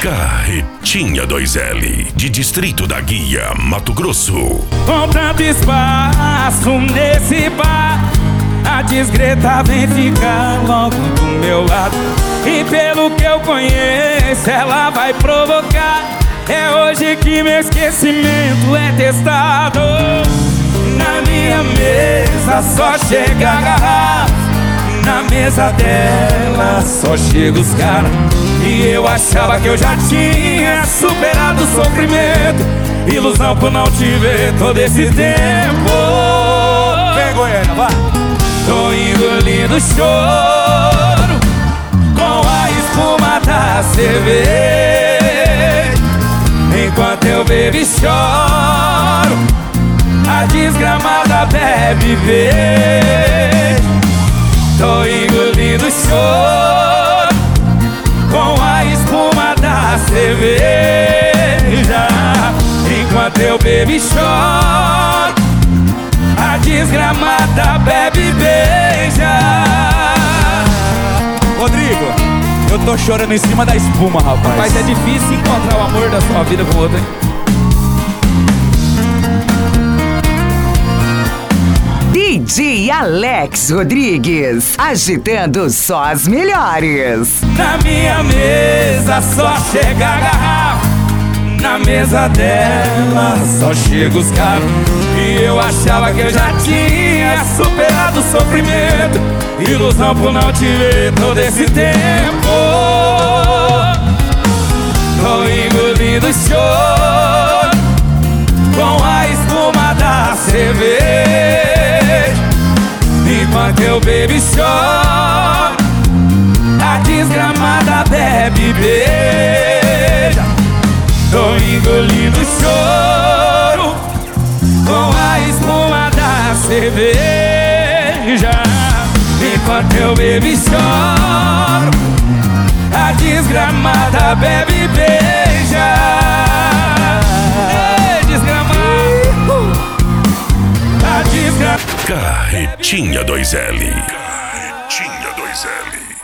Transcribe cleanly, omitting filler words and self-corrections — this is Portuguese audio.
Carretinha 2L, de Distrito da Guia, Mato Grosso. Com tanto espaço nesse bar, a discreta vem ficar logo do meu lado. E pelo que eu conheço, ela vai provocar. É hoje que meu esquecimento é testado. Na minha mesa só chega a garrafa, na mesa dela só chega os caras. E eu achava que eu já tinha superado o sofrimento, ilusão por não te ver todo esse tempo. Vem, Goiânia, vai! Tô engolindo o choro com a espuma da cerveja, enquanto eu bebo e choro, a desgramada bebe beijo. Tô engolindo o choro com a espuma da cerveja, enquanto eu bebo e choro, a desgramada bebe e beija. Rodrigo, eu tô chorando em cima da espuma, rapaz. Mas é difícil encontrar o amor da sua vida com outro, hein? DJ Alex Rodrigues, agitando só as melhores. Na minha mesa só chega a garrafa, na mesa dela só chega os caras. E eu achava que eu já tinha superado o sofrimento, ilusão por não te ver todo esse tempo. Tô engolindo o choro com a espuma da cerveja, enquanto eu bebo e choro, a desgramada bebe e beija. Tô engolindo o choro com a espuma da cerveja, enquanto eu bebo e choro, a desgramada bebe e beija. Ei, desgramada, a desgramada. Carretinha 2L.